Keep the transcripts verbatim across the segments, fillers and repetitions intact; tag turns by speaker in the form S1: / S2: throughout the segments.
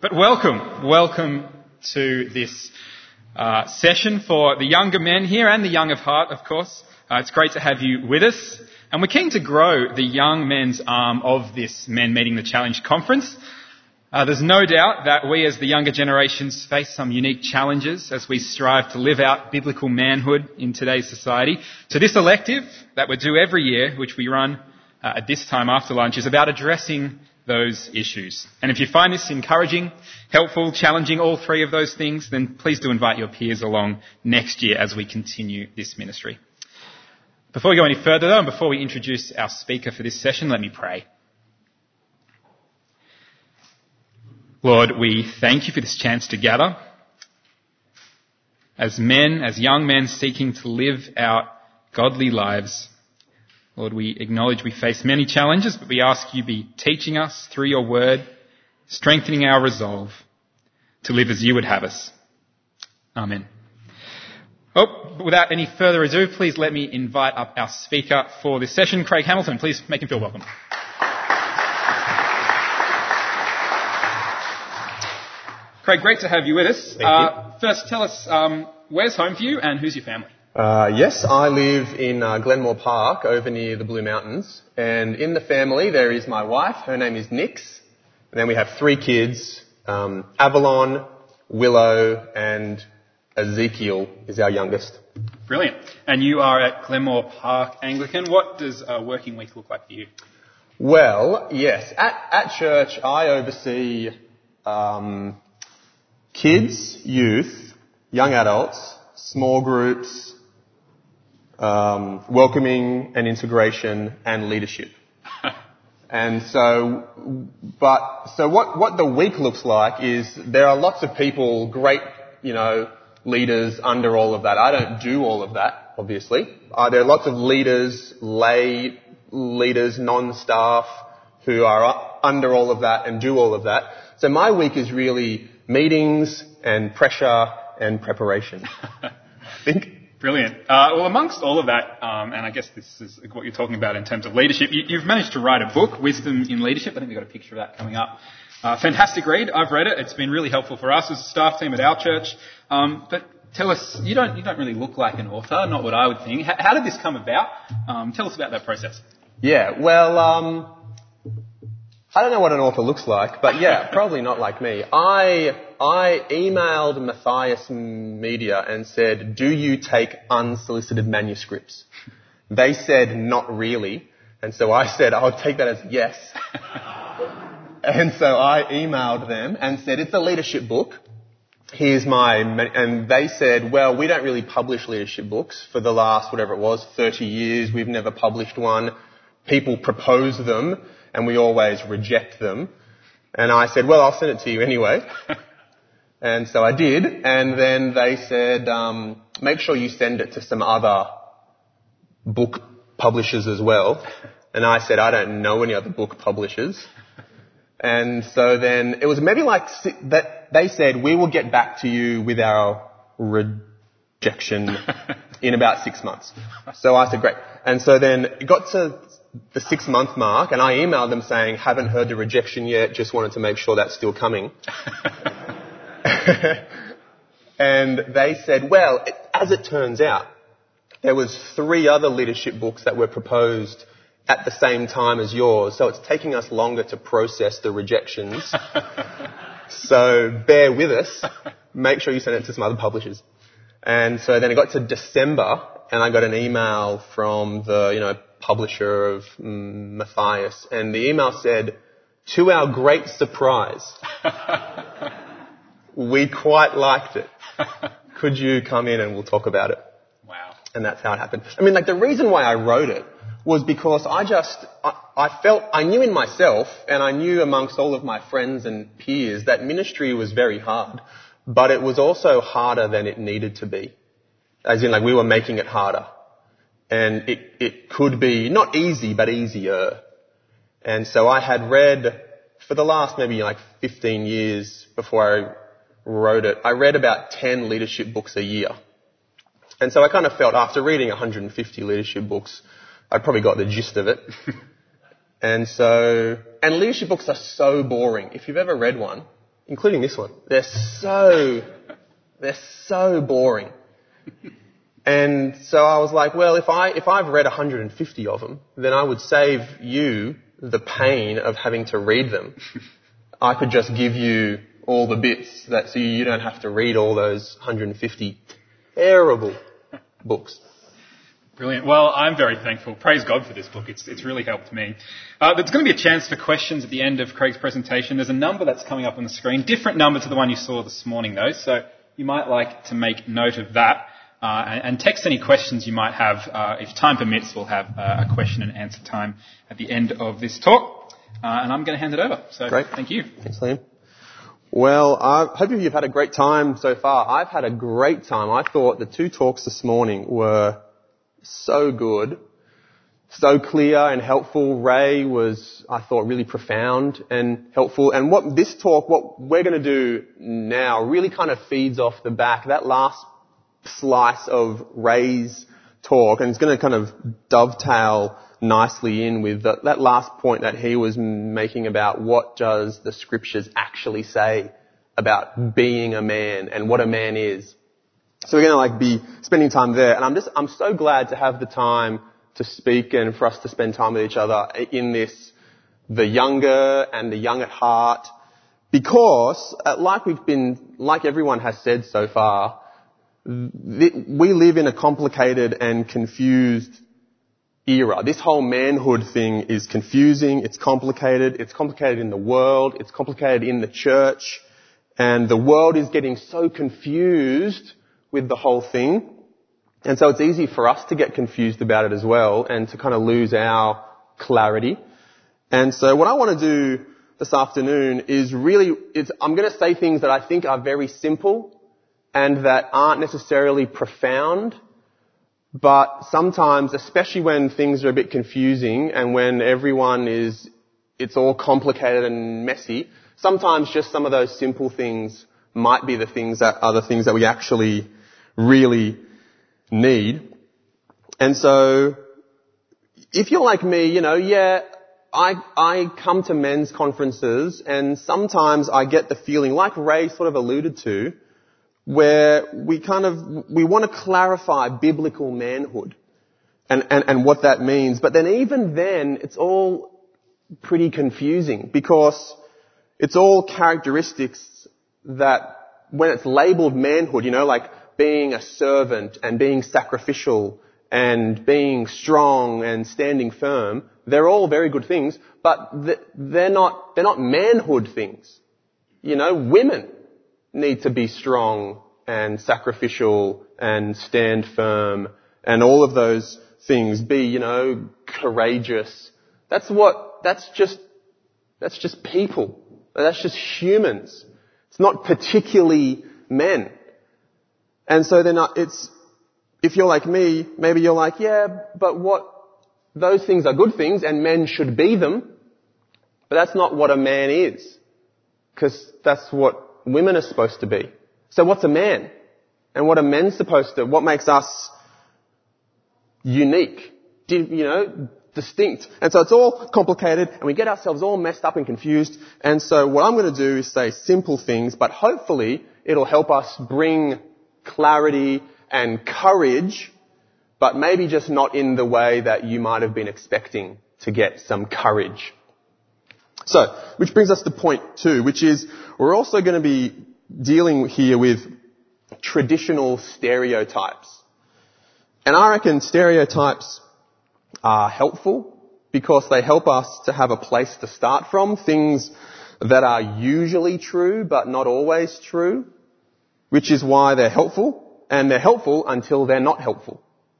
S1: But welcome, welcome to this uh, session for the younger men here and the young of heart, of course. Uh, it's great to have you with us. And we're keen to grow the young men's arm of this Men Meeting the Challenge conference. Uh, there's no doubt that we as the younger generations face some unique challenges as we strive to live out biblical manhood in today's society. So this elective that we do every year, which we run uh, at this time after lunch, is about addressing those issues. And if you find this encouraging, helpful, challenging, all three of those things, then please do invite your peers along next year as we continue this ministry. Before we go any further though, and before we introduce our speaker for this session, let me pray. Lord, we thank you for this chance to gather as men, as young men seeking to live out godly lives. Lord, we acknowledge we face many challenges, but we ask you be teaching us through your word, strengthening our resolve to live as you would have us. Amen. Oh, without any further ado, please let me invite up our speaker for this session, Craig Hamilton. Please make him feel welcome. Craig, great to have you with us.
S2: Thank
S1: uh,
S2: you.
S1: First, tell us um, where's home for you and who's your family?
S2: Uh, yes, I live in uh, Glenmore Park over near the Blue Mountains. And in the family there is my wife, her name is Nix. And then we have three kids, um, Avalon, Willow and Ezekiel is our youngest.
S1: Brilliant. And you are at Glenmore Park Anglican. What does a working week look like for you?
S2: Well, yes, at, at church I oversee um, kids, youth, young adults, small groups, um, welcoming and integration and leadership. And so, but, so what, what the week looks like is there are lots of people, great, you know, leaders under all of that. I don't do all of that, obviously. Uh, there are lots of leaders, lay leaders, non-staff who are under all of that and do all of that. So my week is really meetings and pressure and preparation. I think.
S1: Brilliant. Uh, well, amongst all of that, um, and I guess this is what you're talking about in terms of leadership, you, you've managed to write a book, Wisdom in Leadership. I think we've got a picture of that coming up. Uh, fantastic read. I've read it. It's been really helpful for us as a staff team at our church. Um, but tell us, you don't you don't really look like an author, not what I would think. How, how did this come about? Um, tell us about that process.
S2: Yeah, well, um, I don't know what an author looks like, but yeah, probably not like me. I I emailed Matthias Media and said, do you take unsolicited manuscripts? They said, not really. And so I said, I'll take that as yes. And so I emailed them and said, it's a leadership book. Here's my, and they said, well, we don't really publish leadership books for the last, whatever it was, thirty years. We've never published one. People propose them and we always reject them. And I said, well, I'll send it to you anyway. And so I did. And then they said, um, make sure you send it to some other book publishers as well. And I said, I don't know any other book publishers. And so then it was maybe like that they said, we will get back to you with our rejection in about six months. So I said, great. And so then it got to the six month mark and I emailed them saying, haven't heard the rejection yet, just wanted to make sure that's still coming. And they said, well, it, as it turns out, there was three other leadership books that were proposed at the same time as yours, so it's taking us longer to process the rejections. So bear with us. Make sure you send it to some other publishers. And so then it got to December, and I got an email from the, you know, publisher of mm, Matthias, and the email said, to our great surprise, we quite liked it. Could you come in and we'll talk about it?
S1: Wow.
S2: And that's how it happened. I mean, like, the reason why I wrote it was because I just, I, I felt, I knew in myself and I knew amongst all of my friends and peers that ministry was very hard, but it was also harder than it needed to be. As in, like, we were making it harder. And it, it could be not easy, but easier. And so I had read, for the last maybe like fifteen years before I wrote it, I read about ten leadership books a year. And so I kind of felt after reading one hundred fifty leadership books, I probably got the gist of it. And so, and leadership books are so boring. If you've ever read one, including this one, they're so, they're so boring. And so I was like, well, if I, if I've read one hundred fifty of them, then I would save you the pain of having to read them. I could just give you all the bits that, so you don't have to read all those one hundred fifty terrible books.
S1: Brilliant. Well, I'm very thankful. Praise God for this book. It's it's really helped me. Uh, there's going to be a chance for questions at the end of Craig's presentation. There's a number that's coming up on the screen, different number to the one you saw this morning, though. So you might like to make note of that uh, and, and text any questions you might have. Uh, if time permits, we'll have uh, a question and answer time at the end of this talk. Uh, and I'm going to hand it over. So
S2: Great.
S1: Thank you.
S2: Thanks, Liam. Well, I hope you've had a great time so far. I've had a great time. I thought the two talks this morning were so good, so clear and helpful. Ray was, I thought, really profound and helpful. And what this talk, what we're going to do now, really kind of feeds off the back, that last slice of Ray's talk, and it's going to kind of dovetail nicely in with the, that last point that he was making about what does the scriptures actually say about being a man and what a man is. So we're going to like be spending time there, and I'm just, I'm so glad to have the time to speak and for us to spend time with each other in this, the younger and the young at heart, because uh, like we've been, like everyone has said so far, th- we live in a complicated and confused era. This whole manhood thing is confusing, it's complicated, it's complicated in the world, it's complicated in the church, and the world is getting so confused with the whole thing. And so it's easy for us to get confused about it as well and to kind of lose our clarity. And so what I want to do this afternoon is really, it's, I'm going to say things that I think are very simple and that aren't necessarily profound, but sometimes, especially when things are a bit confusing and when everyone is, it's all complicated and messy, sometimes just some of those simple things might be the things that are the things that we actually really need. And so, if you're like me, you know, yeah, I, I come to men's conferences and sometimes I get the feeling, like Ray sort of alluded to, where we kind of, we want to clarify biblical manhood and, and, and what that means. But then even then, it's all pretty confusing because it's all characteristics that when it's labeled manhood, you know, like being a servant and being sacrificial and being strong and standing firm, they're all very good things, but they're not, they're not manhood things. You know, women need to be strong and sacrificial and stand firm and all of those things. Be, you know, courageous. That's what, that's just, that's just people. That's just humans. It's not particularly men. And so then it's, if you're like me, maybe you're like, yeah, but what, those things are good things and men should be them, but that's not what a man is. Because that's what women are supposed to be. So what's a man? And what are men supposed to, what makes us unique? You know, distinct. And so it's all complicated and we get ourselves all messed up and confused. And so what I'm going to do is say simple things, but hopefully it'll help us bring clarity and courage, but maybe just not in the way that you might have been expecting to get some courage. So, which brings us to point two, which is we're also going to be dealing here with traditional stereotypes. And I reckon stereotypes are helpful because they help us to have a place to start from, things that are usually true but not always true, which is why they're helpful, and they're helpful until they're not helpful.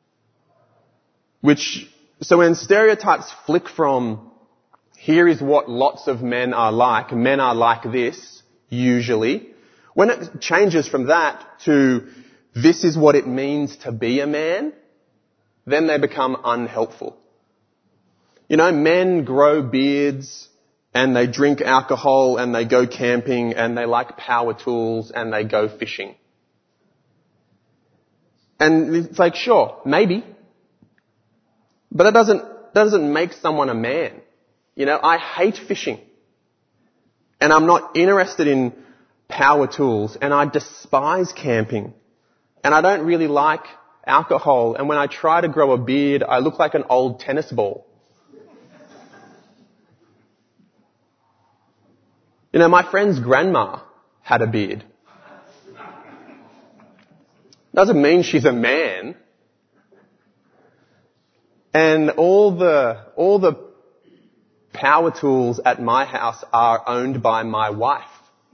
S2: Which, so when stereotypes flick from, here is what lots of men are like, men are like this, usually, when it changes from that to, this is what it means to be a man, then they become unhelpful. You know, men grow beards and they drink alcohol and they go camping and they like power tools and they go fishing. And it's like, sure, maybe. But that doesn't, that doesn't make someone a man. You know, I hate fishing. And I'm not interested in power tools, and I despise camping. And I don't really like alcohol, and when I try to grow a beard, I look like an old tennis ball. You know, my friend's grandma had a beard. Doesn't mean she's a man. And all the, all the power tools at my house are owned by my wife.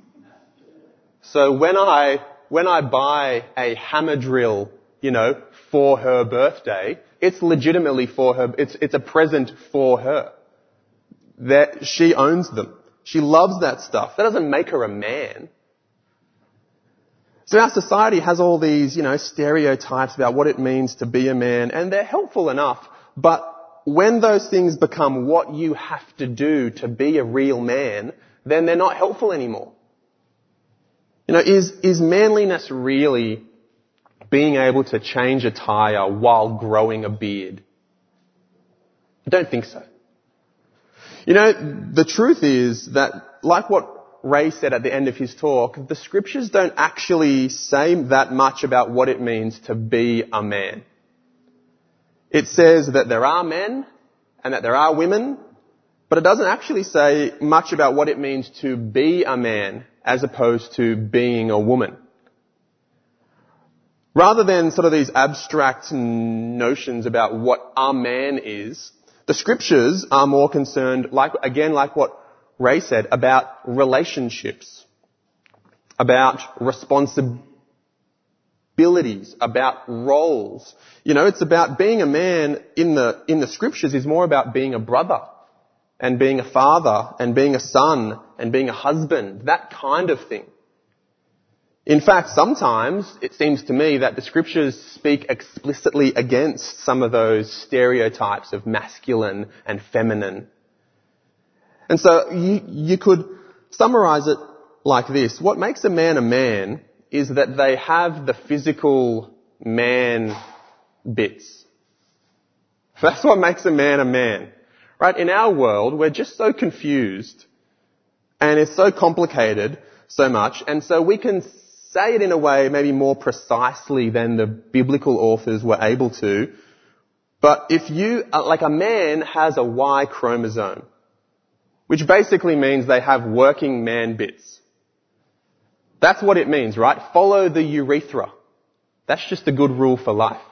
S2: So when I, when I buy a hammer drill, you know, for her birthday, it's legitimately for her, it's, it's a present for her. That she owns them. She loves that stuff. That doesn't make her a man. So our society has all these, you know, stereotypes about what it means to be a man, and they're helpful enough, but when those things become what you have to do to be a real man, then they're not helpful anymore. You know, is, is manliness really being able to change a tire while growing a beard? I don't think so. You know, the truth is that, like what Ray said at the end of his talk, the scriptures don't actually say that much about what it means to be a man. It says that there are men and that there are women, but it doesn't actually say much about what it means to be a man as opposed to being a woman. Rather than sort of these abstract notions about what a man is, the scriptures are more concerned, like, again, like what Ray said, about relationships, about responsibilities, about roles. You know, it's about being a man in the, in the scriptures is more about being a brother and being a father and being a son and being a husband, that kind of thing. In fact, sometimes it seems to me that the scriptures speak explicitly against some of those stereotypes of masculine and feminine. And so you, you could summarize it like this. What makes a man a man is that they have the physical man bits. That's what makes a man a man. Right? In our world, we're just so confused and it's so complicated so much, and so we can say it in a way maybe more precisely than the biblical authors were able to. But if you, like a man has a Y chromosome, which basically means they have working man bits. That's what it means, right? Follow the urethra. That's just a good rule for life.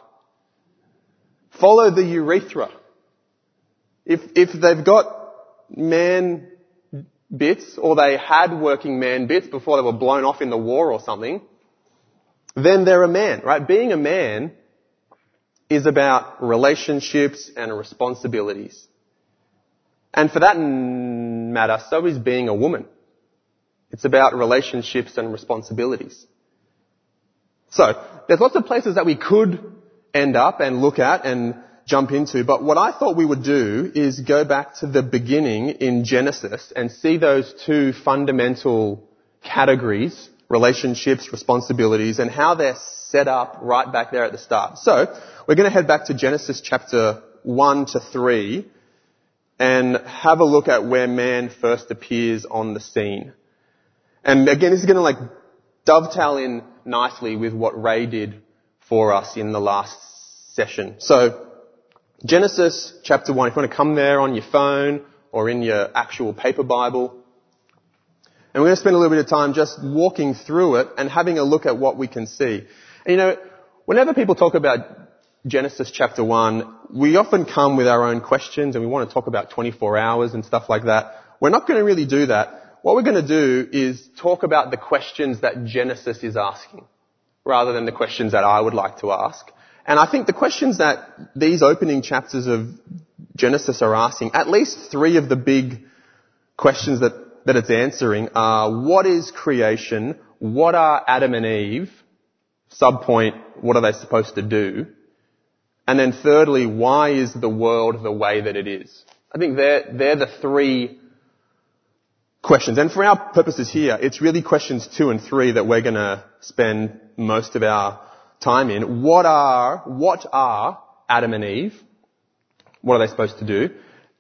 S2: Follow the urethra. If, if they've got man bits, or they had working man bits before they were blown off in the war or something, then they're a man, right? Being a man is about relationships and responsibilities. And for that matter, so is being a woman. It's about relationships and responsibilities. So, there's lots of places that we could end up and look at and jump into, but what I thought we would do is go back to the beginning in Genesis and see those two fundamental categories, relationships, responsibilities, and how they're set up right back there at the start. So, we're going to head back to Genesis chapter one to three and have a look at where man first appears on the scene. And again, this is going to like dovetail in nicely with what Ray did for us in the last session. So, Genesis chapter one, if you want to come there on your phone or in your actual paper Bible. And we're going to spend a little bit of time just walking through it and having a look at what we can see. And you know, whenever people talk about Genesis chapter one, we often come with our own questions and we want to talk about twenty-four hours and stuff like that. We're not going to really do that. What we're going to do is talk about the questions that Genesis is asking, rather than the questions that I would like to ask. And I think the questions that these opening chapters of Genesis are asking, at least three of the big questions that, that it's answering are, what is creation? What are Adam and Eve? Subpoint, what are they supposed to do? And then thirdly, why is the world the way that it is? I think they're, they're the three questions. And for our purposes here, it's really questions two and three that we're going to spend most of our time in. What are, what are Adam and Eve? What are they supposed to do?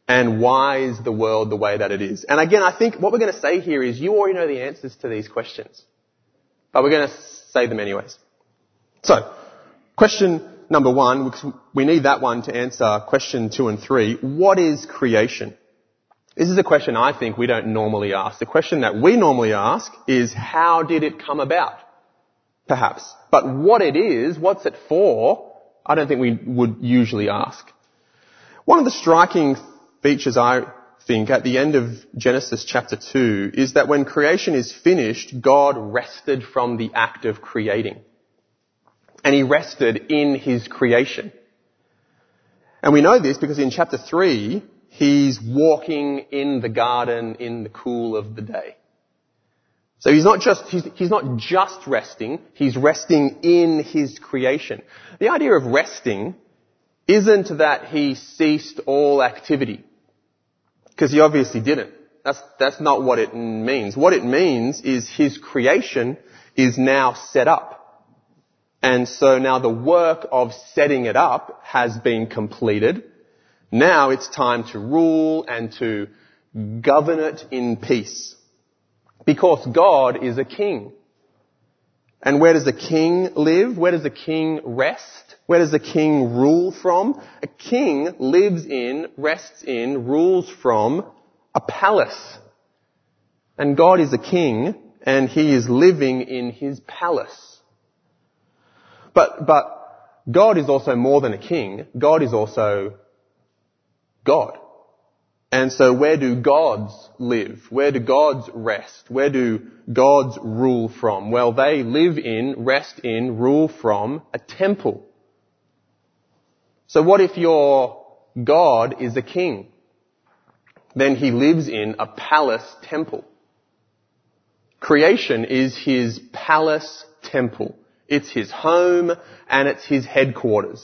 S2: And why is the world the way that it is? And again, I think what we're going to say here is you already know the answers to these questions. But we're going to say them anyways. So, question number one, because we need that one to answer question two and three. What is creation? This is a question I think we don't normally ask. The question that we normally ask is, how did it come about? Perhaps. But what it is, what's it for, I don't think we would usually ask. One of the striking features, I think, at the end of Genesis chapter two is that when creation is finished, God rested from the act of creating. And he rested in his creation. And we know this because in chapter three, he's walking in the garden in the cool of the day. So he's not just, he's, he's not just resting, he's resting in his creation. The idea of resting isn't that he ceased all activity. Because he obviously didn't. That's, that's not what it means. What it means is his creation is now set up. And so now the work of setting it up has been completed. Now it's time to rule and to govern it in peace. Because God is a king. And where does the king live? Where does the king rest? Where does the king rule from? A king lives in, rests in, rules from a palace. And God is a king, and he is living in his palace. But, but God is also more than a king. God is also God. And so where do gods live? Where do gods rest? Where do gods rule from? Well, they live in, rest in, rule from a temple. So what if your God is a king? Then he lives in a palace temple. Creation is his palace temple. It's his home and it's his headquarters.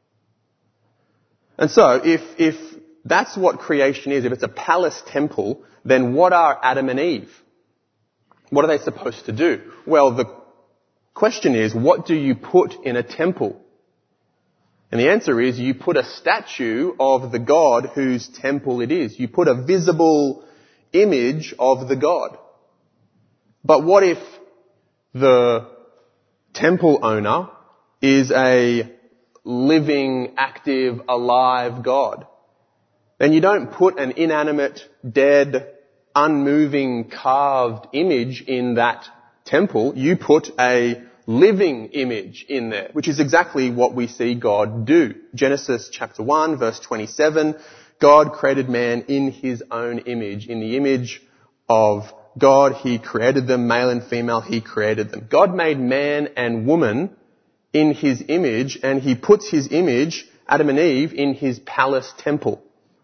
S2: And so if, if that's what creation is, if it's a palace temple, then what are Adam and Eve? What are they supposed to do? Well, the question is, what do you put in a temple? And the answer is, you put a statue of the God whose temple it is. You put a visible image of the God. But what if the temple owner is a living, active, alive God? Then you don't put an inanimate, dead, unmoving, carved image in that temple. You put a living image in there, which is exactly what we see God do. Genesis chapter one, verse twenty-seven, God created man in his own image. In the image of God, he created them, male and female, he created them. God made man and woman in his image, and he puts his image, Adam and Eve, in his palace temple.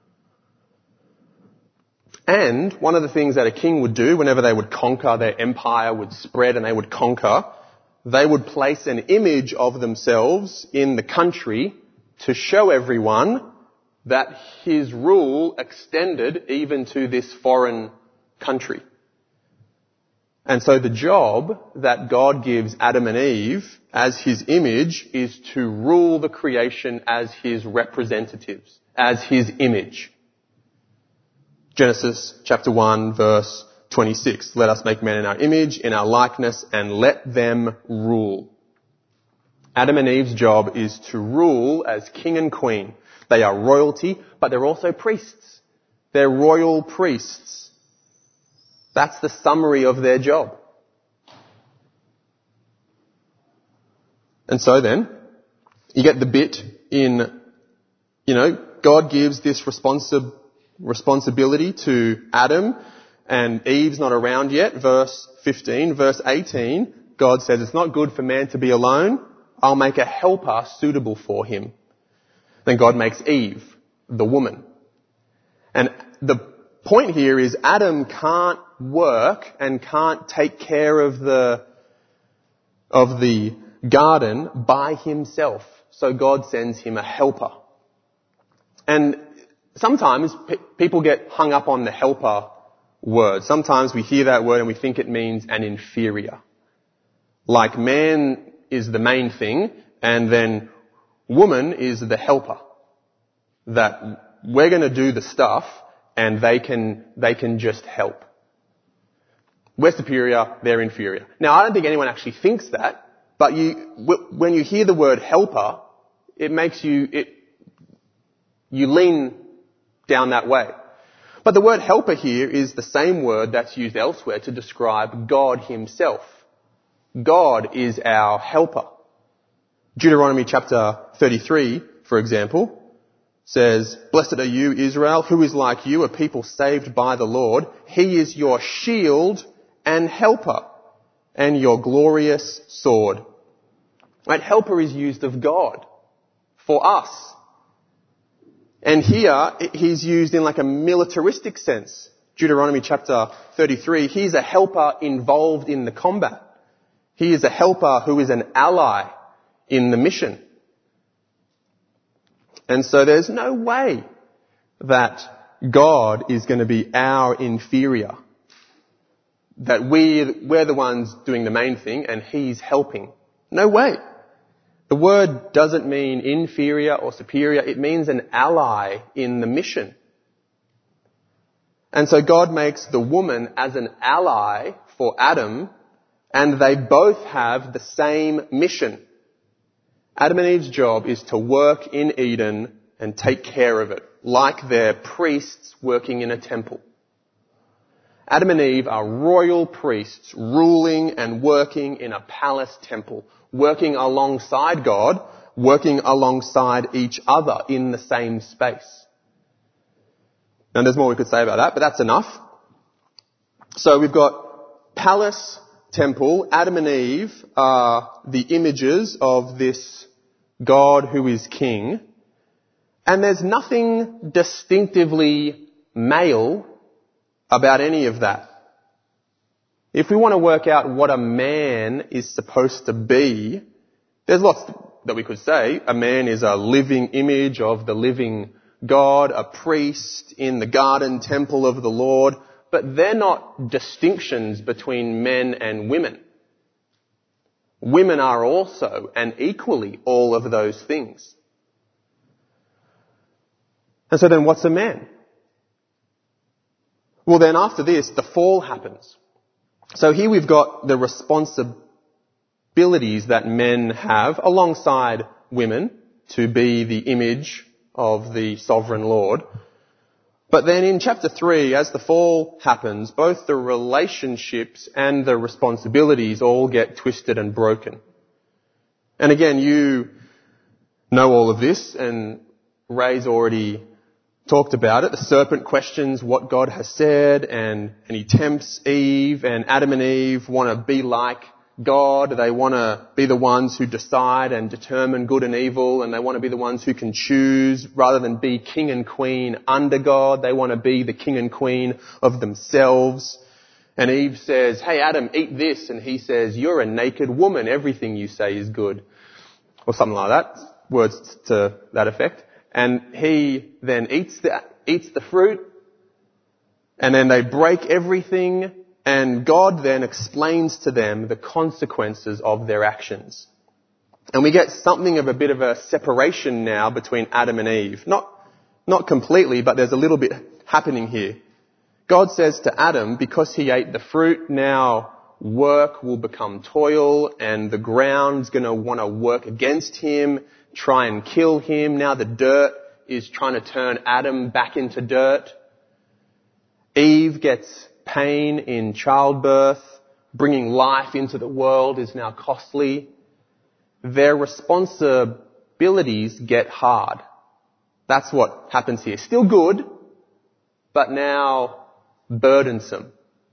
S2: And one of the things that a king would do whenever they would conquer, their empire would spread and they would conquer, they would place an image of themselves in the country to show everyone that his rule extended even to this foreign country. And so the job that God gives Adam and Eve as his image is to rule the creation as his representatives, as his image. Genesis chapter one, verse twenty-six. Let us make man in our image, in our likeness, and let them rule. Adam and Eve's job is to rule as king and queen. They are royalty, but they're also priests. They're royal priests. That's the summary of their job. And so then, you get the bit in, you know, God gives this responsi- responsibility to Adam, and Eve's not around yet. Verse fifteen, verse eighteen, God says, it's not good for man to be alone. I'll make a helper suitable for him. Then God makes Eve, the woman. And the point here is Adam can't work and can't take care of the, of the garden by himself. So God sends him a helper. And sometimes pe- people get hung up on the helper word. Sometimes we hear that word and we think it means an inferior. Like man is the main thing and then woman is the helper that we're going to do the stuff and they can, they can just help. We're superior, they're inferior. Now, I don't think anyone actually thinks that, but you, when you hear the word helper, it makes you, it, you lean down that way. But the word helper here is the same word that's used elsewhere to describe God himself. God is our helper. Deuteronomy chapter thirty-three, for example, says, "Blessed are you, Israel, who is like you, a people saved by the Lord. He is your shield and helper and your glorious sword." Right? Helper is used of God for us. And here, he's used in like a militaristic sense. Deuteronomy chapter thirty-three, he's a helper involved in the combat. He is a helper who is an ally in the mission. And so there's no way that God is going to be our inferior. That we, we're the ones doing the main thing and he's helping. No way. The word doesn't mean inferior or superior. It means an ally in the mission. And so God makes the woman as an ally for Adam, and they both have the same mission. Adam and Eve's job is to work in Eden and take care of it, like they're priests working in a temple. Adam and Eve are royal priests ruling and working in a palace temple, working alongside God, working alongside each other in the same space. Now there's more we could say about that, but that's enough. So we've got palace, temple. Adam and Eve are the images of this God who is king. And there's nothing distinctively male about any of that. If we want to work out what a man is supposed to be, there's lots that we could say. A man is a living image of the living God, a priest in the garden temple of the Lord, but they're not distinctions between men and women. Women are also and equally all of those things. And so then what's a man? Well then after this, the fall happens. So here we've got the responsibilities that men have alongside women to be the image of the sovereign Lord. But then in chapter three, as the fall happens, both the relationships and the responsibilities all get twisted and broken. And again, you know all of this, and Ray's already talked about it. The serpent questions what God has said, and, and he tempts Eve, and Adam and Eve want to be like God. They want to be the ones who decide and determine good and evil, and they want to be the ones who can choose rather than be king and queen under God. They want to be the king and queen of themselves. And Eve says, "Hey Adam, eat this." And he says, "You're a naked woman. Everything you say is good." Or something like that. Words to that effect. And he then eats the, eats the fruit, and then they break everything, and God then explains to them the consequences of their actions. And we get something of a bit of a separation now between Adam and Eve. Not, not completely, but there's a little bit happening here. God says to Adam, because he ate the fruit, now work will become toil, and the ground's going to want to work against him, try and kill him. Now the dirt is trying to turn Adam back into dirt. Eve gets pain in childbirth. Bringing life into the world is now costly. Their responsibilities get hard. That's what happens here. Still good, but now burdensome.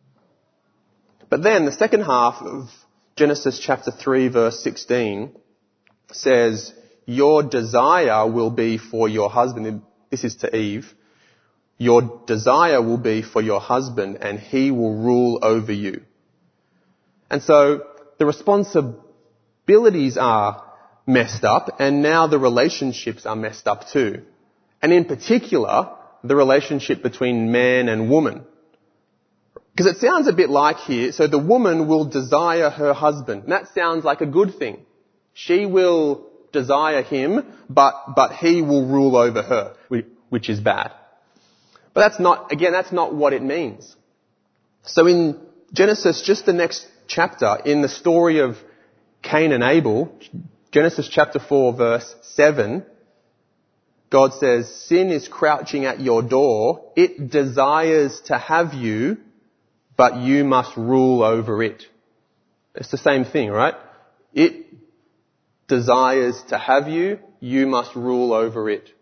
S2: But then the second half of Genesis chapter three verse sixteen says, "Your desire will be for your husband." This is to Eve. "Your desire will be for your husband, and he will rule over you." And so the responsibilities are messed up, and now the relationships are messed up too. And in particular, the relationship between man and woman. Because it sounds a bit like here, so the woman will desire her husband. And that sounds like a good thing. She will desire him, but, but he will rule over her. We, which is bad. But that's not, again, that's not what it means. So in Genesis, just the next chapter, in the story of Cain and Abel, Genesis chapter four verse seven, God says, sin is crouching at your door. It desires to have you, but you must rule over it. It's the same thing, right? It desires to have you. You must rule over it.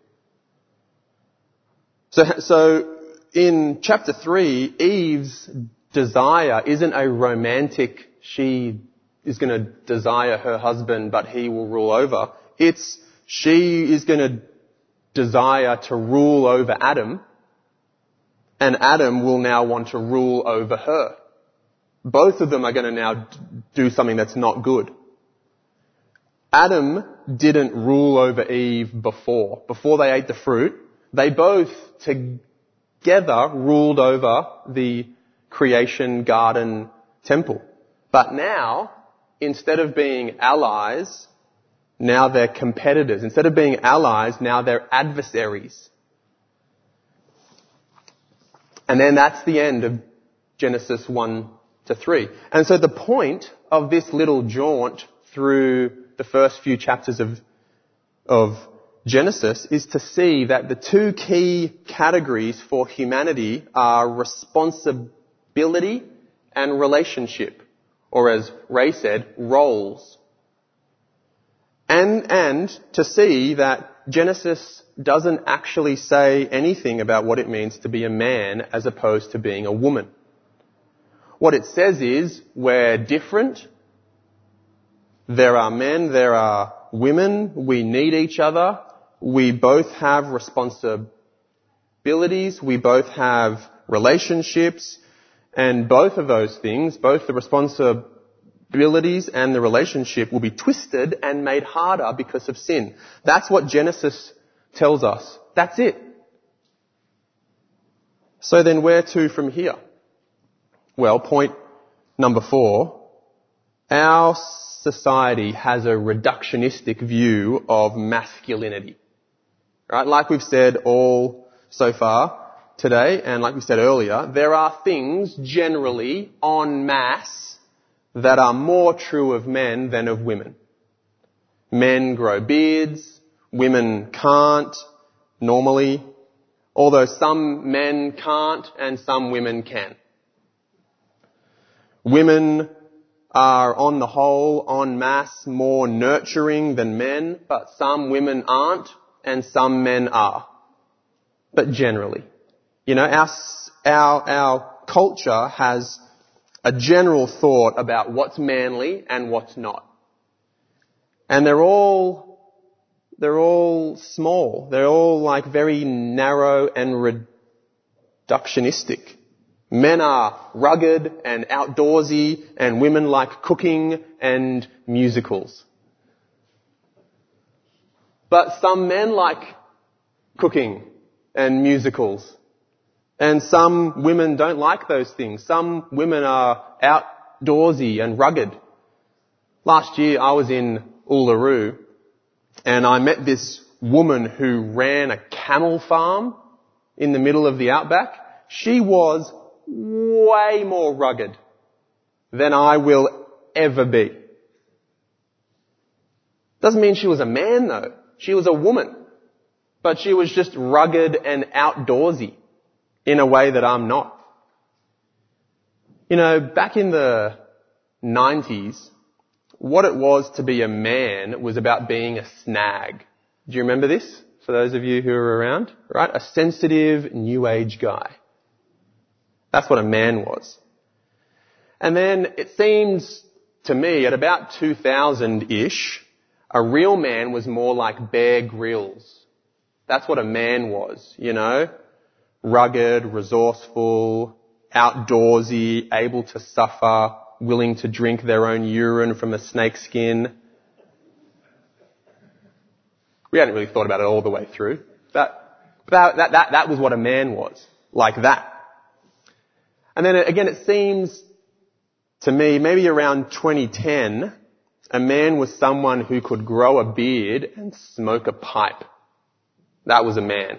S2: So, so in chapter three, Eve's desire isn't a romantic, she is going to desire her husband, but he will rule over. It's, she is going to desire to rule over Adam, and Adam will now want to rule over her. Both of them are going to now do something that's not good. Adam didn't rule over Eve before. Before they ate the fruit, they both together ruled over the creation garden temple. But now, instead of being allies, now they're competitors. Instead of being allies, now they're adversaries. And then that's the end of Genesis one to three. And so the point of this little jaunt through the first few chapters of, of Genesis is to see that the two key categories for humanity are responsibility and relationship. Or as Ray said, roles. And, and to see that Genesis doesn't actually say anything about what it means to be a man as opposed to being a woman. What it says is, we're different. There are men, there are women. We need each other. We both have responsibilities. We both have relationships. And both of those things, both the responsibilities and the relationship, will be twisted and made harder because of sin. That's what Genesis tells us. That's it. So then where to from here? Well, point number four. Our society has a reductionistic view of masculinity. Right? Like we've said all so far today, and like we said earlier, there are things generally en masse that are more true of men than of women. Men grow beards, women can't, normally, although some men can't and some women can. Women are on the whole, en masse, more nurturing than men, but some women aren't and some men are. But generally. You know, our, our, our culture has a general thought about what's manly and what's not. And they're all, they're all small. They're all like very narrow and reductionistic. Men are rugged and outdoorsy, and women like cooking and musicals. But some men like cooking and musicals. And some women don't like those things. Some women are outdoorsy and rugged. Last year I was in Uluru and I met this woman who ran a camel farm in the middle of the outback. She was way more rugged than I will ever be. Doesn't mean she was a man though. She was a woman. But she was just rugged and outdoorsy in a way that I'm not. You know, back in the nineties, what it was to be a man was about being a snag. Do you remember this? For those of you who are around, right? A sensitive, new age guy. That's what a man was. And then it seems to me at about two thousand-ish, a real man was more like Bear Grylls. That's what a man was, you know? Rugged, resourceful, outdoorsy, able to suffer, willing to drink their own urine from a snake skin. We hadn't really thought about it all the way through. But that, that, that, that was what a man was. Like that. And then again, it seems to me, maybe around twenty ten, a man was someone who could grow a beard and smoke a pipe. That was a man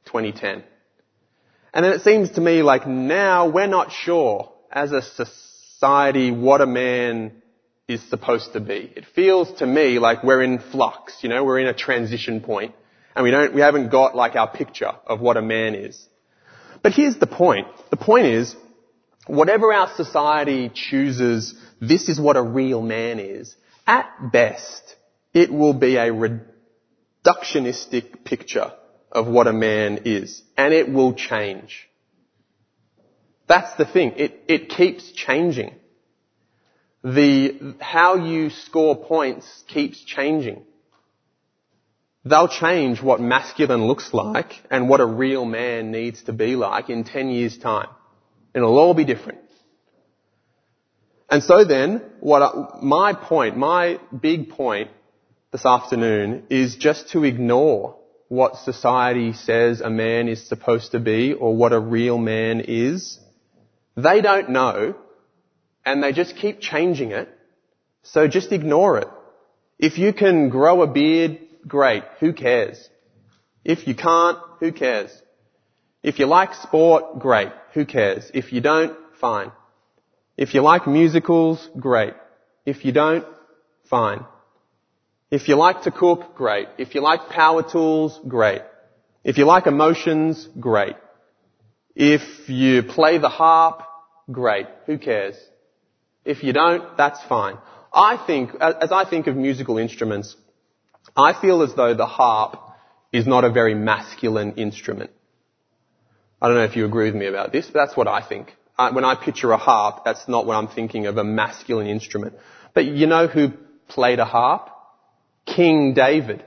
S2: twenty ten. And then it seems to me like now we're not sure as a society what a man is supposed to be. It feels to me like we're in flux, you know, we're in a transition point and we don't, we haven't got like our picture of what a man is. But here's the point. The point is, whatever our society chooses, this is what a real man is. At best, it will be a reductionistic picture of what a man is. And it will change. That's the thing. It, it keeps changing. The, how you score points keeps changing. They'll change what masculine looks like and what a real man needs to be like in ten years' time. It'll all be different. And so then, what I, my point, my big point this afternoon is just to ignore what society says a man is supposed to be or what a real man is. They don't know, and they just keep changing it. So just ignore it. If you can grow a beard, great. Who cares? If you can't, who cares? If you like sport, great. Who cares? If you don't, fine. If you like musicals, great. If you don't, fine. If you like to cook, great. If you like power tools, great. If you like emotions, great. If you play the harp, great. Who cares? If you don't, that's fine. I think, as I think of musical instruments, I feel as though the harp is not a very masculine instrument. I don't know if you agree with me about this, but that's what I think. Uh, when I picture a harp, that's not what I'm thinking of, a masculine instrument. But you know who played a harp? King David.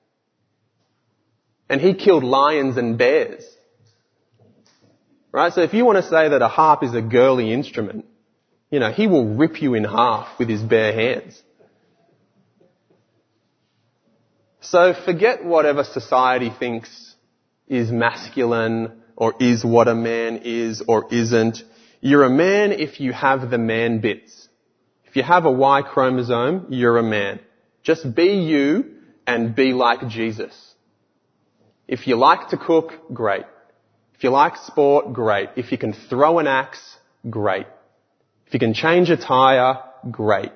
S2: And he killed lions and bears. Right? So if you want to say that a harp is a girly instrument, you know, he will rip you in half with his bare hands. So forget whatever society thinks is masculine or is what a man is or isn't. You're a man if you have the man bits. If you have a Y chromosome, you're a man. Just be you and be like Jesus. If you like to cook, great. If you like sport, great. If you can throw an axe, great. If you can change a tire, great.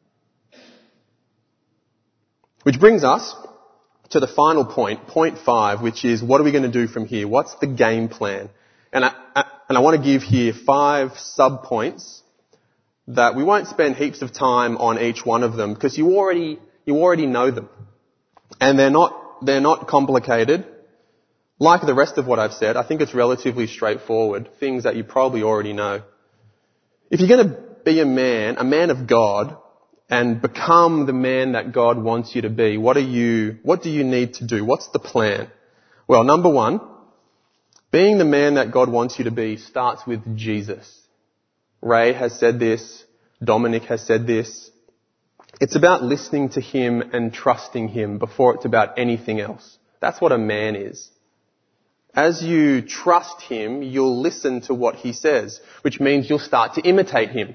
S2: Which brings us to the final point, point five, which is what are we going to do from here? What's the game plan? And I, I, and I want to give here five sub-points that we won't spend heaps of time on each one of them because you already, you already know them. And they're not, they're not complicated. Like the rest of what I've said, I think it's relatively straightforward, things that you probably already know. If you're going to be a man, a man of God, and become the man that God wants you to be, what are you, what do you need to do? What's the plan? Well, number one, being the man that God wants you to be starts with Jesus. Ray has said this. Dominic has said this. It's about listening to Him and trusting Him before it's about anything else. That's what a man is. As you trust Him, you'll listen to what He says, which means you'll start to imitate Him.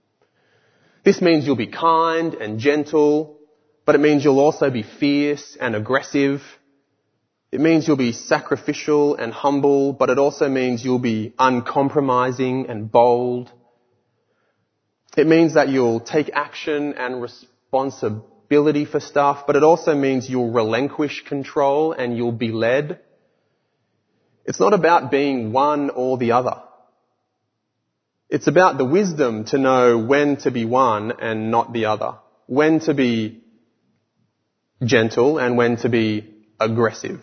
S2: This means you'll be kind and gentle, but it means you'll also be fierce and aggressive. It means you'll be sacrificial and humble, but it also means you'll be uncompromising and bold. It means that you'll take action and responsibility for stuff, but it also means you'll relinquish control and you'll be led. It's not about being one or the other. It's about the wisdom to know when to be one and not the other. When to be gentle and when to be aggressive.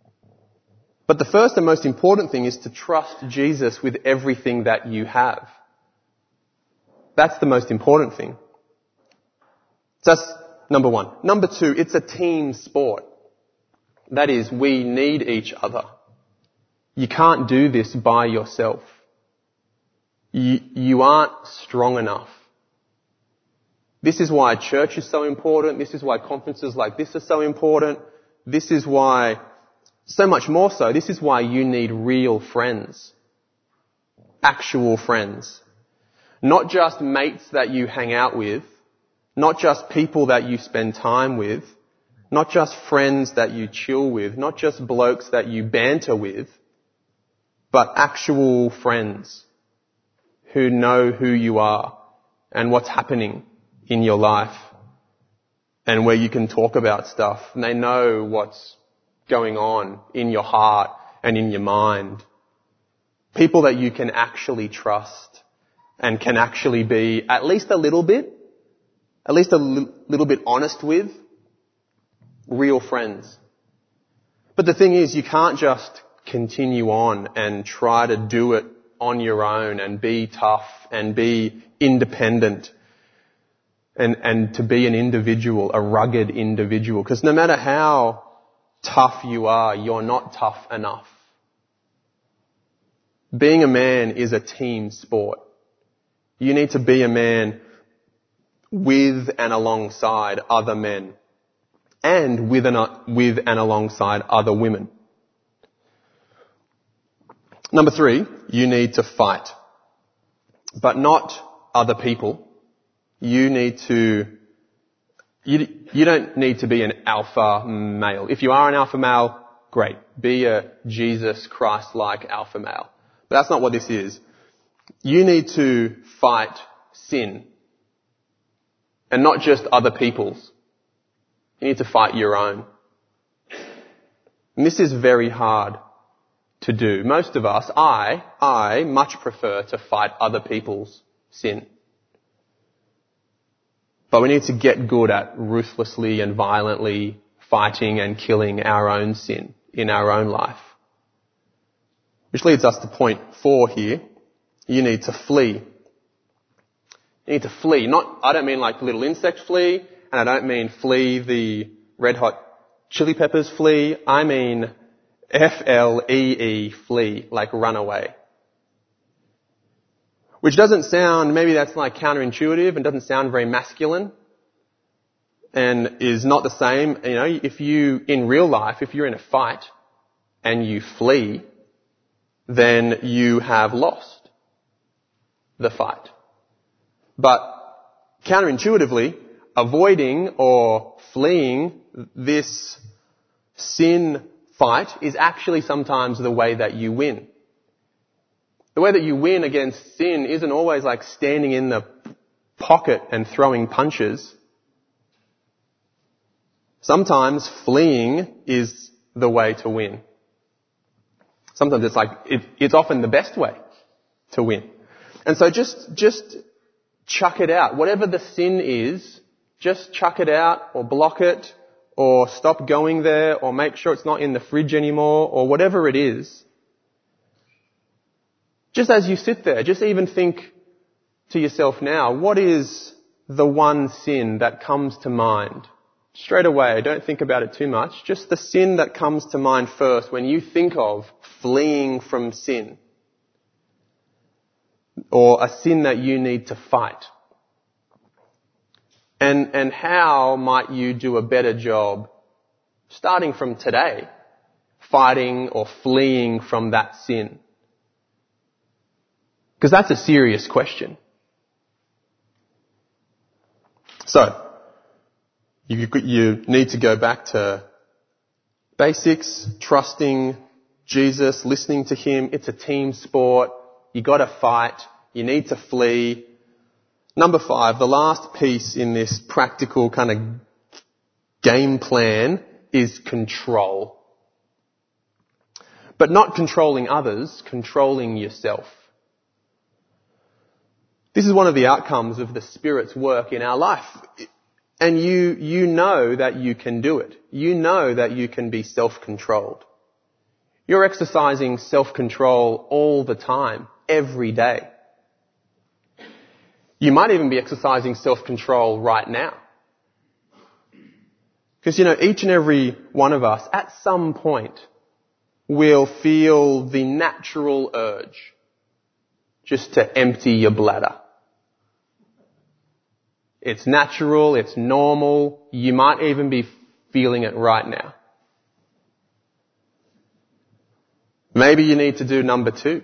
S2: But the first and most important thing is to trust Jesus with everything that you have. That's the most important thing. So that's number one. Number two, it's a team sport. That is, we need each other. You can't do this by yourself. You, you aren't strong enough. This is why church is so important. This is why conferences like this are so important. This is why, so much more so, this is why you need real friends. Actual friends. Not just mates that you hang out with. Not just people that you spend time with. Not just friends that you chill with, not just blokes that you banter with, but actual friends who know who you are and what's happening in your life and where you can talk about stuff and they know what's going on in your heart and in your mind. People that you can actually trust and can actually be at least a little bit, at least a li- little bit honest with. Real friends. But the thing is, you can't just continue on and try to do it on your own and be tough and be independent and, and to be an individual, a rugged individual. Because no matter how tough you are, you're not tough enough. Being a man is a team sport. You need to be a man with and alongside other men. And with and, with and alongside other women. Number three, you need to fight. But not other people. You need to, you, you don't need to be an alpha male. If you are an alpha male, great. Be a Jesus Christ-like alpha male. But that's not what this is. You need to fight sin. And not just other people's. You need to fight your own. And this is very hard to do. Most of us, I, I much prefer to fight other people's sin. But we need to get good at ruthlessly and violently fighting and killing our own sin in our own life. Which leads us to point four here. You need to flee. You need to flee. Not, I don't mean like the little insect flea. And I don't mean flee the Red Hot Chili Peppers flee. I mean F L E E, flee, like run away. Which doesn't sound, maybe that's like counterintuitive and doesn't sound very masculine. And is not the same, you know, if you, in real life, if you're in a fight and you flee, then you have lost the fight. But counterintuitively, avoiding or fleeing this sin fight is actually sometimes the way that you win. The way that you win against sin isn't always like standing in the pocket and throwing punches. Sometimes fleeing is the way to win. Sometimes it's like, it, it's often the best way to win. And so just, just chuck it out. Whatever the sin is, just chuck it out or block it or stop going there or make sure it's not in the fridge anymore or whatever it is. Just as you sit there, just even think to yourself now, what is the one sin that comes to mind? Straight away, don't think about it too much. Just the sin that comes to mind first when you think of fleeing from sin. Or a sin that you need to fight. And, and how might you do a better job, starting from today, fighting or fleeing from that sin? Because that's a serious question. So, you, you need to go back to basics, trusting Jesus, listening to Him. It's a team sport. You gotta fight. You need to flee. Number five, the last piece in this practical kind of game plan is control. But not controlling others, controlling yourself. This is one of the outcomes of the Spirit's work in our life. And you, you know that you can do it. You know that you can be self-controlled. You're exercising self-control all the time, every day. You might even be exercising self-control right now. Because, you know, each and every one of us, at some point, will feel the natural urge just to empty your bladder. It's natural, it's normal. You might even be feeling it right now. Maybe you need to do number two.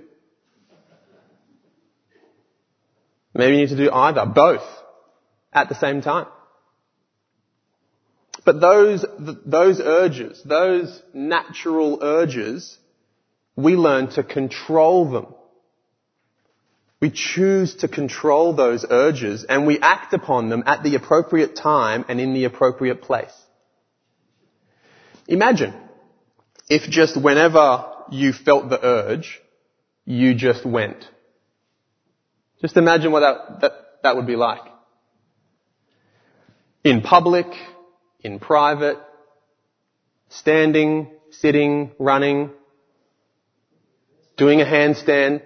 S2: Maybe you need to do either, both, at the same time. But those, those urges, those natural urges, we learn to control them. We choose to control those urges and we act upon them at the appropriate time and in the appropriate place. Imagine if just whenever you felt the urge, you just went. Just imagine what that, that, that would be like. In public, in private, standing, sitting, running, doing a handstand.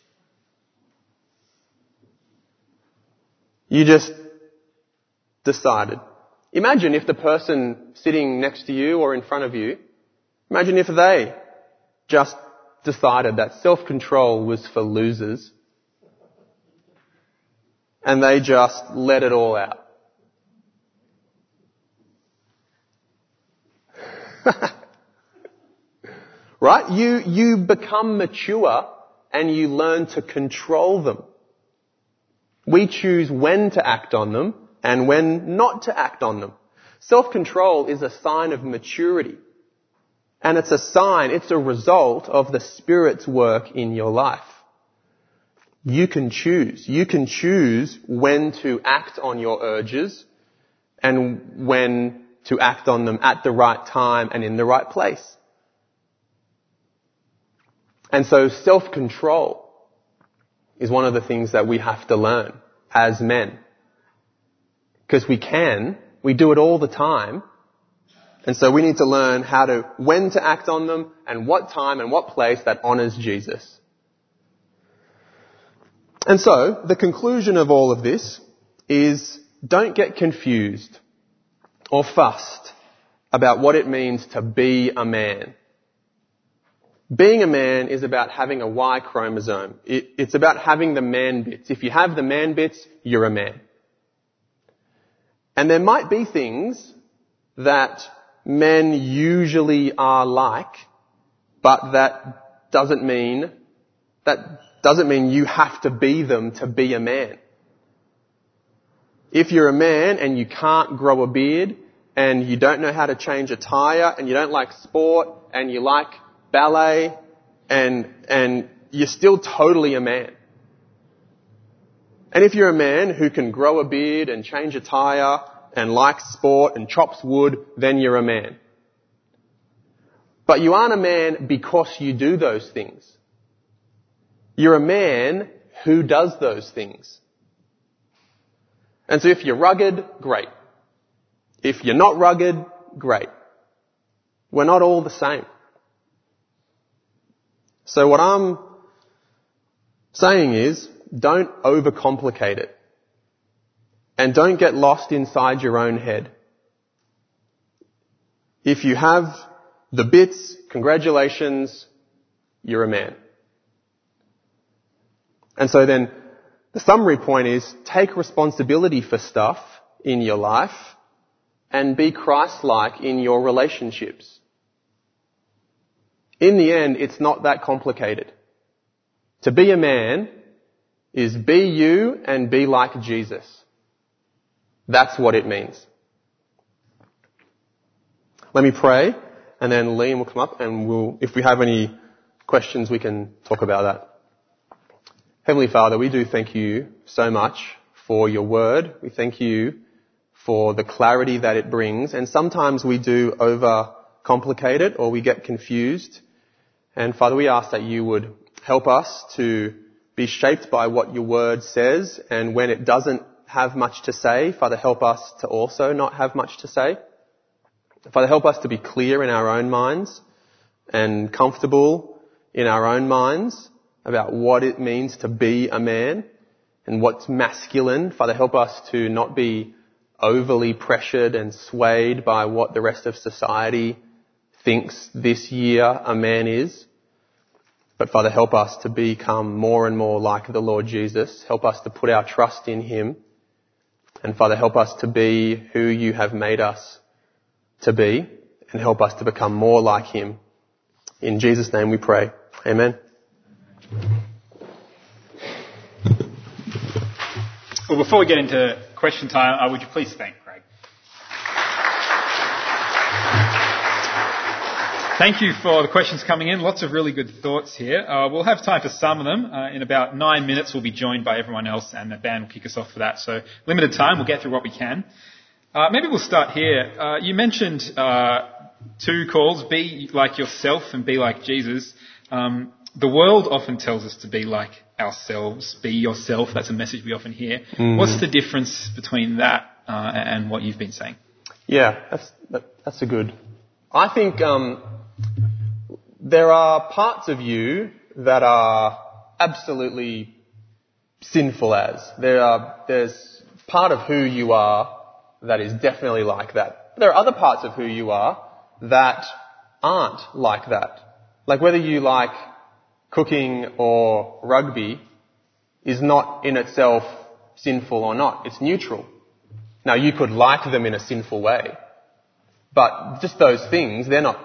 S2: You just decided. Imagine if the person sitting next to you or in front of you, imagine if they just decided that self-control was for losers and they just let it all out. Right? You, you become mature and you learn to control them. We choose when to act on them and when not to act on them. Self-control is a sign of maturity. And it's a sign, it's a result of the Spirit's work in your life. You can choose. You can choose when to act on your urges and when to act on them at the right time and in the right place. And so self-control is one of the things that we have to learn as men. Because we can, we do it all the time. And so we need to learn how to, when to act on them and what time and what place that honours Jesus. And so the conclusion of all of this is don't get confused or fussed about what it means to be a man. Being a man is about having a Y chromosome. It, it's about having the man bits. If you have the man bits, you're a man. And there might be things that men usually are like, but that doesn't mean, that doesn't mean you have to be them to be a man. If you're a man and you can't grow a beard and you don't know how to change a tire and you don't like sport and you like ballet and, and you're still totally a man. And if you're a man who can grow a beard and change a tire and likes sport and chops wood, then you're a man. But you aren't a man because you do those things. You're a man who does those things. And so if you're rugged, great. If you're not rugged, great. We're not all the same. So what I'm saying is, don't overcomplicate it. And don't get lost inside your own head. If you have the bits, congratulations, you're a man. And so then, the summary point is, take responsibility for stuff in your life and be Christ-like in your relationships. In the end, it's not that complicated. To be a man is be you and be like Jesus. That's what it means. Let me pray, and then Liam will come up, and we'll, if we have any questions, we can talk about that. Heavenly Father, we do thank you so much for your word. We thank you for the clarity that it brings, and sometimes we do overcomplicate it or we get confused. And Father, we ask that you would help us to be shaped by what your word says, and when it doesn't have much to say, Father, help us to also not have much to say. Father, help us to be clear in our own minds and comfortable in our own minds about what it means to be a man and what's masculine. Father, help us to not be overly pressured and swayed by what the rest of society thinks this year a man is. But Father, help us to become more and more like the Lord Jesus. Help us to put our trust in him. And Father, help us to be who you have made us to be, and help us to become more like him. In Jesus' name we pray. Amen.
S1: Well, before we get into question time, uh, would you please thank Craig? Thank you for the questions coming in. Lots of really good thoughts here. Uh, we'll have time for some of them. Uh, in about nine minutes, we'll be joined by everyone else, and the band will kick us off for that. So limited time, we'll get through what we can. Uh, maybe we'll start here. Uh, you mentioned uh, two calls, be like yourself and be like Jesus. Um, the world often tells us to be like ourselves, be yourself. That's a message we often hear. Mm. What's the difference between that uh, and what you've been saying?
S2: Yeah, that's that, that's a good. I think um, there are parts of you that are absolutely sinful as. There are, there's part of who you are that is definitely like that. There are other parts of who you are that aren't like that. Like whether you like cooking or rugby is not in itself sinful or not. It's neutral. Now you could like them in a sinful way, but just those things, they're not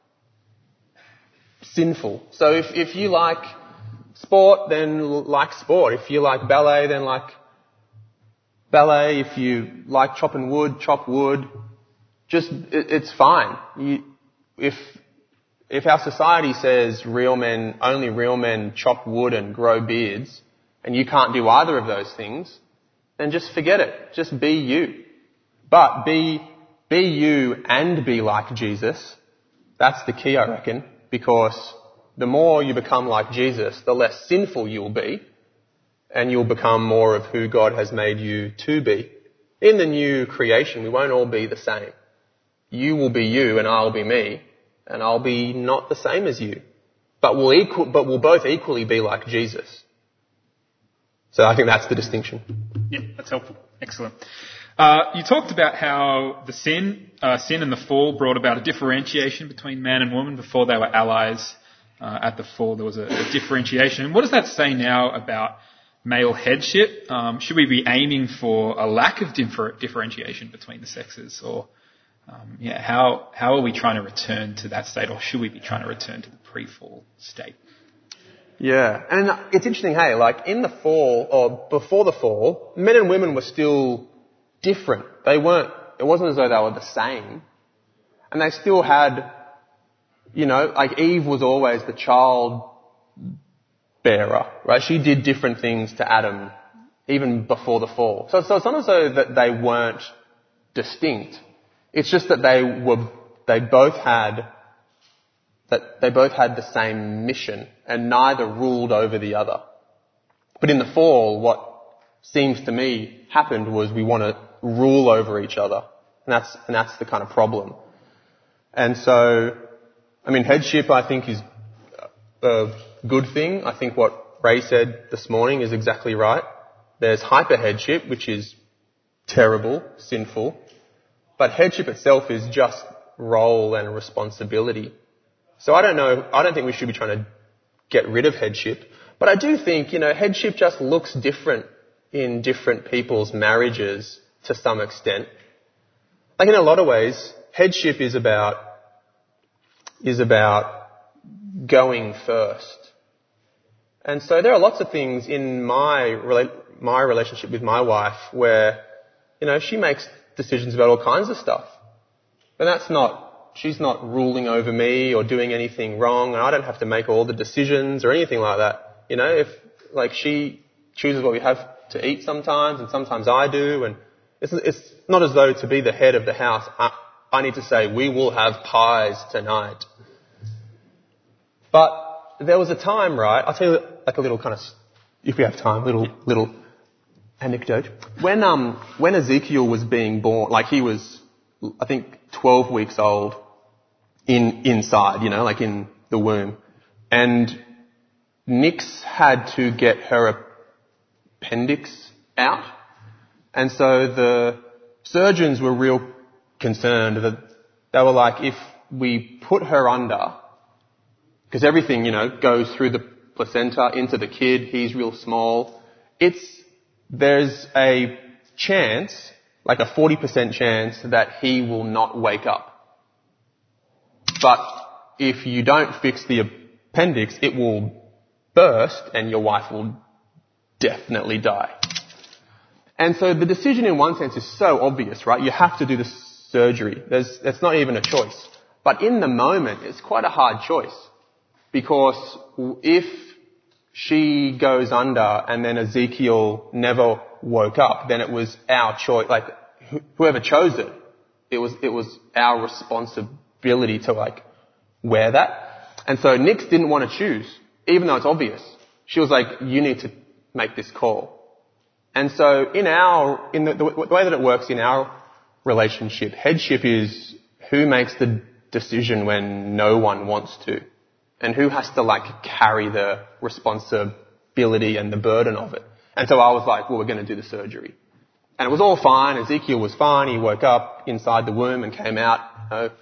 S2: sinful. So if, if you like sport, then like sport. If you like ballet, then like ballet. If you like chopping wood, chop wood. Just, it, it's fine. You, if, if our society says real men, only real men chop wood and grow beards, and you can't do either of those things, then just forget it. Just be you. But be, be you and be like Jesus. That's the key, I reckon, because the more you become like Jesus, the less sinful you'll be, and you'll become more of who God has made you to be. In the new creation, we won't all be the same. You will be you and I'll be me, and I'll be not the same as you. But we'll equal, but we'll both equally be like Jesus. So I think that's the distinction.
S1: Yeah, that's helpful. Excellent. Uh, you talked about how the sin, uh, sin and the fall brought about a differentiation between man and woman. Before they were allies. Uh, at the fall, there was a, a differentiation. What does that say now about male headship? Um, should we be aiming for a lack of differ- differentiation between the sexes, or um, yeah, how how are we trying to return to that state, or should we be trying to return to the pre-fall state?
S2: Yeah, and it's interesting, hey, like in the fall, or before the fall, men and women were still different. They weren't, it wasn't as though they were the same. And they still had, you know, like Eve was always the child bearer, right? She did different things to Adam even before the fall. So, so it's not as though that they weren't distinct. It's just that they were, they both had, that they both had the same mission and neither ruled over the other. But in the fall, what seems to me happened was we want to rule over each other. And that's, and that's the kind of problem. And so, I mean, headship I think is a good thing. I think what Ray said this morning is exactly right. There's hyper-headship, which is terrible, sinful. But headship itself is just role and responsibility. So I don't know, I don't think we should be trying to get rid of headship. But I do think, you know, headship just looks different in different people's marriages to some extent. Like in a lot of ways, headship is about, is about going first. And so there are lots of things in my, my relationship with my wife where, you know, she makes decisions about all kinds of stuff. But that's not, she's not ruling over me or doing anything wrong, and I don't have to make all the decisions or anything like that. You know, if, like, she chooses what we have to eat sometimes, and sometimes I do, and it's, it's not as though to be the head of the house, I, I need to say, we will have pies tonight. But there was a time, right, I'll tell you like a little kind of, if we have time, little, little anecdote. When, um, when Ezekiel was being born, like he was, I think, twelve weeks old in, inside, you know, like in the womb. And Nix had to get her appendix out. And so the surgeons were real concerned that they were like, if we put her under, because everything, you know, goes through the placenta into the kid, he's real small, it's, there's a chance, like a forty percent chance that he will not wake up. But if you don't fix the appendix, it will burst and your wife will definitely die. And so the decision in one sense is so obvious, right? You have to do the surgery. There's, that's not even a choice. But in the moment, it's quite a hard choice. Because if she goes under and then Ezekiel never woke up, then it was our choice. Like, wh- whoever chose it, it was, it was our responsibility to like wear that. And so Nix didn't want to choose, even though it's obvious. She was like, you need to make this call. And so in our, in the, the way that it works in our relationship, headship is who makes the decision when no one wants to, and who has to like carry the responsibility and the burden of it. And so I was like, well, we're going to do the surgery. And it was all fine. Ezekiel was fine. He woke up inside the womb and came out, you know,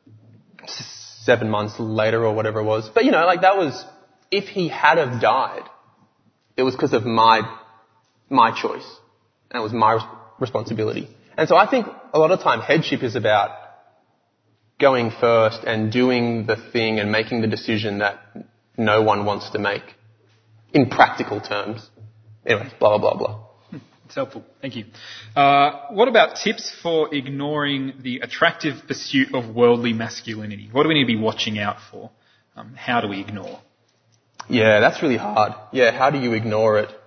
S2: seven months later or whatever it was. But you know, like that was, if he had have died, it was because of my, my choice. And it was my responsibility. And so I think a lot of time headship is about going first and doing the thing and making the decision that no one wants to make in practical terms. Anyway, blah, blah, blah, blah.
S1: It's helpful. Thank you. Uh, what about tips for ignoring the attractive pursuit of worldly masculinity? What do we need to be watching out for? Um, how do we ignore?
S2: Yeah, that's really hard. Yeah, how do you ignore it?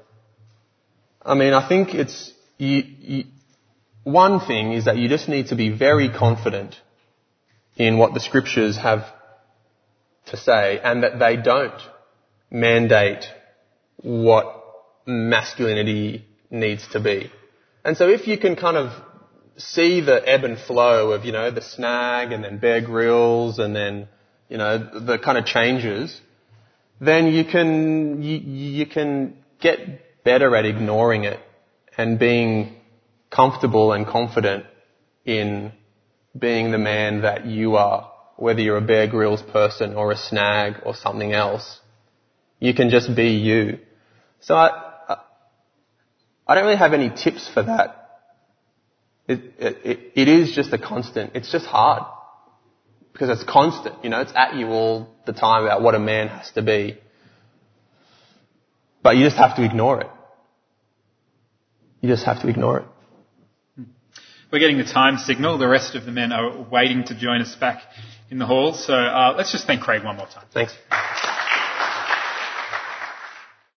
S2: I mean, I think it's, you, you, one thing is that you just need to be very confident in what the scriptures have to say, and that they don't mandate what masculinity needs to be. And so if you can kind of see the ebb and flow of, you know, the snag and then Bear Grylls and then, you know, the kind of changes, then you can, you, you can get better at ignoring it and being comfortable and confident in being the man that you are, whether you're a Bear Grylls person or a snag or something else. You can just be you. So I, I don't really have any tips for that. It, it, it is just a constant. It's just hard. Because it's constant, you know, it's at you all the time about what a man has to be. But you just have to ignore it. You just have to ignore it.
S1: We're getting the time signal. The rest of the men are waiting to join us back in the hall. So uh, let's just thank Craig one more time.
S2: Thanks.